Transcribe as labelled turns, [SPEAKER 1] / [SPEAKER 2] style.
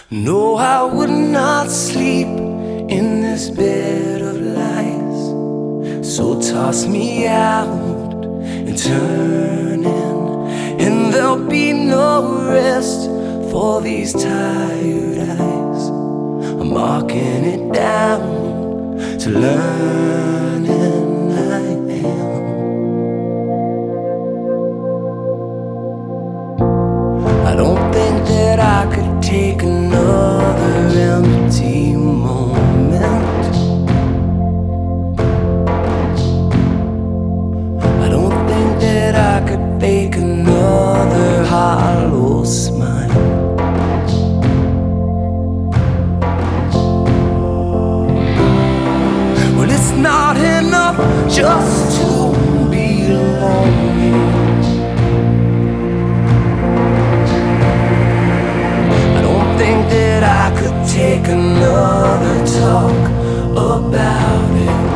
[SPEAKER 1] No, I would not sleep in this bed of lies. So toss me out and turn in, and there'll be no rest for these tired eyes. I'm marking it down to learning I am. I don't think that I could take another empty moment. I don't think that I could fake another hollow smile. Well, it's not enough just to be lonely. Think that I could take another talk about it.